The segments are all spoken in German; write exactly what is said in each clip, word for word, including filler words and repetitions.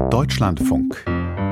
Deutschlandfunk.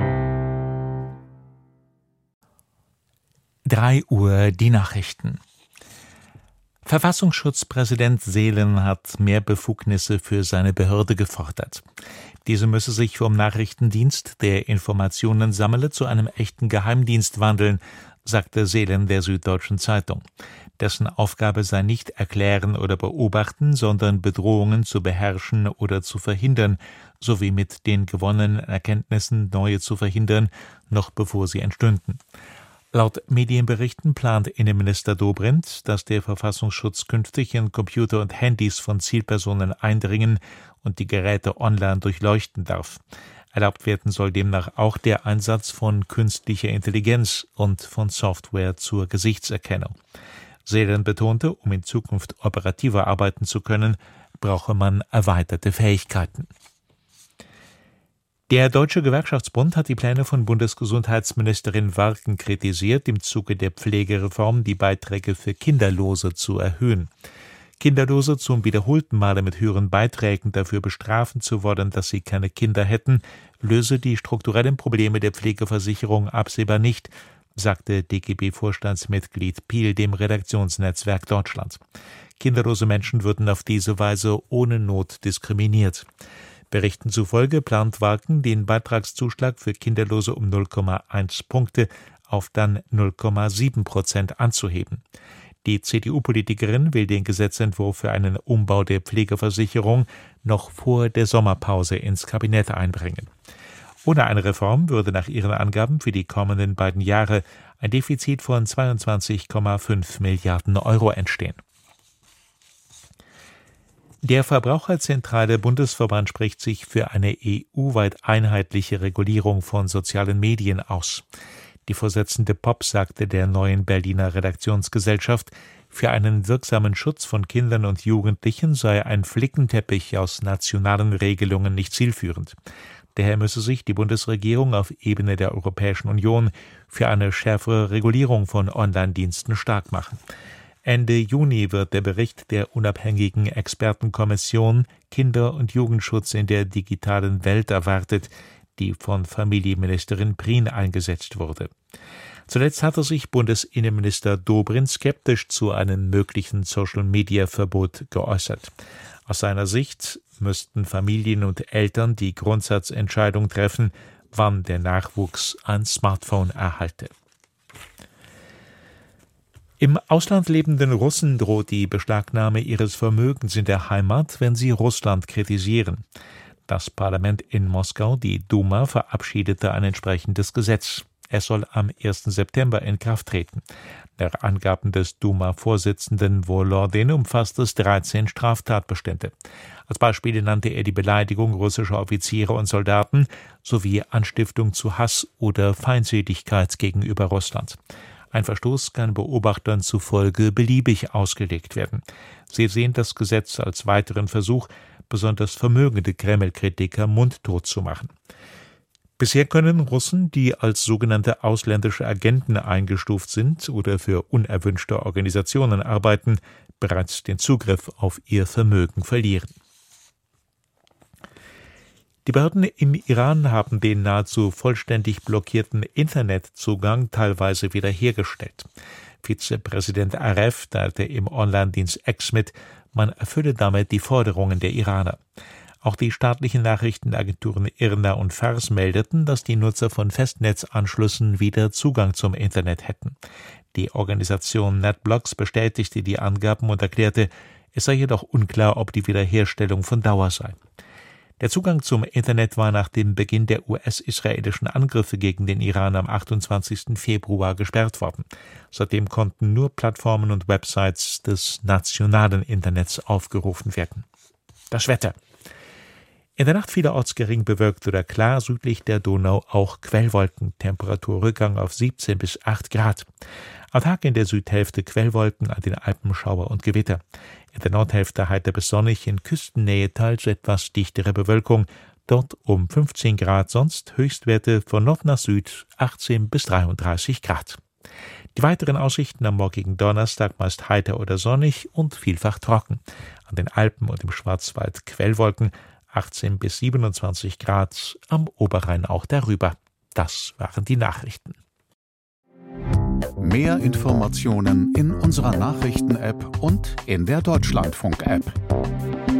drei Uhr die Nachrichten. Verfassungsschutzpräsident Seelen hat mehr Befugnisse für seine Behörde gefordert. Diese müsse sich vom Nachrichtendienst, der Informationen sammle, zu einem echten Geheimdienst wandeln, sagte Seelen der Süddeutschen Zeitung. Dessen Aufgabe sei nicht erklären oder beobachten, sondern Bedrohungen zu beherrschen oder zu verhindern, sowie mit den gewonnenen Erkenntnissen neue zu verhindern, noch bevor sie entstünden. Laut Medienberichten plant Innenminister Dobrindt, dass der Verfassungsschutz künftig in Computer und Handys von Zielpersonen eindringen und die Geräte online durchleuchten darf. Erlaubt werden soll demnach auch der Einsatz von künstlicher Intelligenz und von Software zur Gesichtserkennung. Seelen betonte, um in Zukunft operativer arbeiten zu können, brauche man erweiterte Fähigkeiten. Der Deutsche Gewerkschaftsbund hat die Pläne von Bundesgesundheitsministerin Warken kritisiert, im Zuge der Pflegereform die Beiträge für Kinderlose zu erhöhen. Kinderlose zum wiederholten Male mit höheren Beiträgen dafür bestrafen zu wollen, dass sie keine Kinder hätten, löse die strukturellen Probleme der Pflegeversicherung absehbar nicht, sagte D G B-Vorstandsmitglied Piel dem Redaktionsnetzwerk Deutschland. Kinderlose Menschen würden auf diese Weise ohne Not diskriminiert. Berichten zufolge plant Warken, den Beitragszuschlag für Kinderlose um null Komma eins Punkte auf dann null Komma sieben Prozent anzuheben. Die C D U-Politikerin will den Gesetzentwurf für einen Umbau der Pflegeversicherung noch vor der Sommerpause ins Kabinett einbringen. Ohne eine Reform würde nach ihren Angaben für die kommenden beiden Jahre ein Defizit von zweiundzwanzig Komma fünf Milliarden Euro entstehen. Der Verbraucherzentrale Bundesverband spricht sich für eine E U-weit einheitliche Regulierung von sozialen Medien aus. Die Vorsitzende Popp sagte der neuen Berliner Redaktionsgesellschaft, für einen wirksamen Schutz von Kindern und Jugendlichen sei ein Flickenteppich aus nationalen Regelungen nicht zielführend. Daher müsse sich die Bundesregierung auf Ebene der Europäischen Union für eine schärfere Regulierung von Online-Diensten stark machen. Ende Juni wird der Bericht der unabhängigen Expertenkommission Kinder- und Jugendschutz in der digitalen Welt erwartet, die von Familienministerin Prien eingesetzt wurde. Zuletzt hatte sich Bundesinnenminister Dobrindt skeptisch zu einem möglichen Social-Media-Verbot geäußert. Aus seiner Sicht müssten Familien und Eltern die Grundsatzentscheidung treffen, wann der Nachwuchs ein Smartphone erhalte. Im Ausland lebenden Russen droht die Beschlagnahme ihres Vermögens in der Heimat, wenn sie Russland kritisieren. Das Parlament in Moskau, die Duma, verabschiedete ein entsprechendes Gesetz. Es soll am ersten September in Kraft treten. Nach Angaben des Duma-Vorsitzenden Volodin umfasst es dreizehn Straftatbestände. Als Beispiele nannte er die Beleidigung russischer Offiziere und Soldaten sowie Anstiftung zu Hass oder Feindseligkeit gegenüber Russland. Ein Verstoß kann Beobachtern zufolge beliebig ausgelegt werden. Sie sehen das Gesetz als weiteren Versuch, besonders vermögende Kreml-Kritiker mundtot zu machen. Bisher können Russen, die als sogenannte ausländische Agenten eingestuft sind oder für unerwünschte Organisationen arbeiten, bereits den Zugriff auf ihr Vermögen verlieren. Die Behörden im Iran haben den nahezu vollständig blockierten Internetzugang teilweise wiederhergestellt. Vizepräsident Aref teilte im Online-Dienst X mit, man erfülle damit die Forderungen der Iraner. Auch die staatlichen Nachrichtenagenturen IRNA und Fars meldeten, dass die Nutzer von Festnetzanschlüssen wieder Zugang zum Internet hätten. Die Organisation NetBlocks bestätigte die Angaben und erklärte, es sei jedoch unklar, ob die Wiederherstellung von Dauer sei. Der Zugang zum Internet war nach dem Beginn der U S-israelischen Angriffe gegen den Iran am achtundzwanzigsten Februar gesperrt worden. Seitdem konnten nur Plattformen und Websites des nationalen Internets aufgerufen werden. Das Wetter. In der Nacht vielerorts gering bewölkt oder klar, südlich der Donau auch Quellwolken, Temperaturrückgang auf siebzehn bis acht Grad. Am Tag in der Südhälfte Quellwolken, an den Alpen Schauer und Gewitter. In der Nordhälfte heiter bis sonnig, in Küstennähe teils etwas dichtere Bewölkung, dort um fünfzehn Grad, sonst Höchstwerte von Nord nach Süd achtzehn bis dreiunddreißig Grad. Die weiteren Aussichten am morgigen Donnerstag meist heiter oder sonnig und vielfach trocken. An den Alpen und im Schwarzwald Quellwolken, achtzehn bis siebenundzwanzig Grad, am Oberrhein auch darüber. Das waren die Nachrichten. Mehr Informationen in unserer Nachrichten-App und in der Deutschlandfunk-App.